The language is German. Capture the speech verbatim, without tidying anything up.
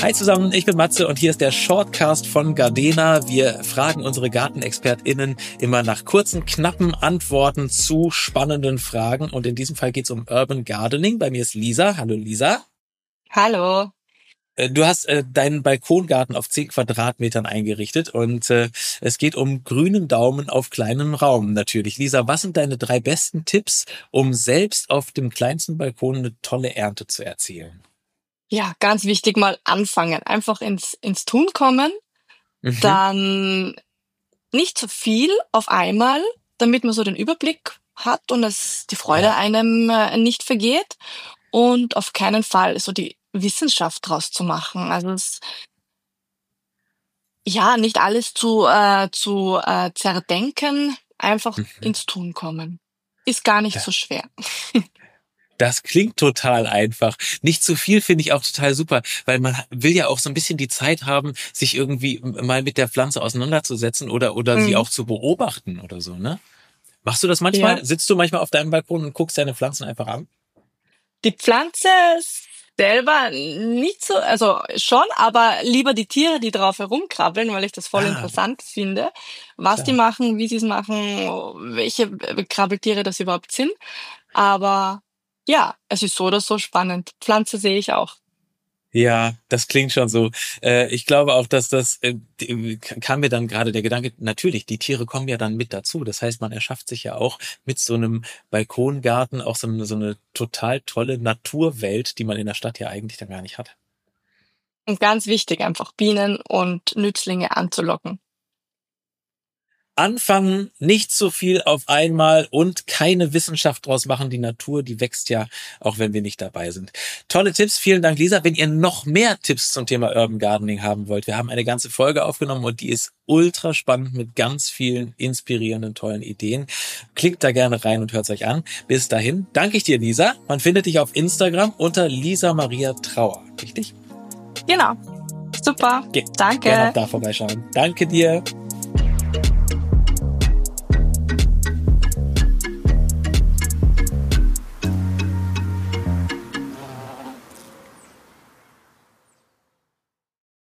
Hi zusammen, ich bin Matze und hier ist der Shortcast von Gardena. Wir fragen unsere GartenexpertInnen immer nach kurzen, knappen Antworten zu spannenden Fragen. Und in diesem Fall geht es um Urban Gardening. Bei mir ist Lisa. Hallo Lisa. Hallo. Du hast äh, deinen Balkongarten auf zehn Quadratmetern eingerichtet und äh, es geht um grünen Daumen auf kleinem Raum natürlich. Lisa, was sind deine drei besten Tipps, um selbst auf dem kleinsten Balkon eine tolle Ernte zu erzielen? Ja, ganz wichtig, mal anfangen. Einfach ins, ins Tun kommen. Mhm. Dann nicht so viel auf einmal, damit man so den Überblick hat und es die Freude Ja. einem äh, nicht vergeht. Und auf keinen Fall so die Wissenschaft draus zu machen. Also es, ja, nicht alles zu, äh, zu äh, zerdenken, einfach Mhm. ins Tun kommen. Ist gar nicht Ja. so schwer. Das klingt total einfach. Nicht zu viel finde ich auch total super, weil man will ja auch so ein bisschen die Zeit haben, sich irgendwie mal mit der Pflanze auseinanderzusetzen oder oder sie Mhm. auch zu beobachten oder so, ne? Machst du das Ja. manchmal? Sitzt du manchmal auf deinem Balkon und guckst deine Pflanzen einfach an? Die Pflanze selber nicht so, also schon, aber lieber die Tiere, die drauf herumkrabbeln, weil ich das voll Ah, interessant finde, was die klar. machen, wie sie es machen, welche Krabbeltiere das überhaupt sind. Aber ja, es ist so oder so spannend. Pflanze sehe ich auch. Ja, das klingt schon so. Äh, ich glaube auch, dass das, äh, die- kam mir dann gerade der Gedanke, natürlich, die Tiere kommen ja dann mit dazu. Das heißt, man erschafft sich ja auch mit so einem Balkongarten auch so eine, so eine total tolle Naturwelt, die man in der Stadt ja eigentlich dann gar nicht hat. Und ganz wichtig, einfach Bienen und Nützlinge anzulocken. Anfangen, nicht so viel auf einmal und keine Wissenschaft draus machen. Die Natur, die wächst ja, auch wenn wir nicht dabei sind. Tolle Tipps, vielen Dank, Lisa. Wenn ihr noch mehr Tipps zum Thema Urban Gardening haben wollt, wir haben eine ganze Folge aufgenommen und die ist ultra spannend mit ganz vielen inspirierenden, tollen Ideen. Klickt da gerne rein und hört es euch an. Bis dahin danke ich dir, Lisa. Man findet dich auf Instagram unter Lisa Maria Trauer. Richtig? Genau. Super. Ge Danke. Gerne auch da vorbeischauen. Danke dir.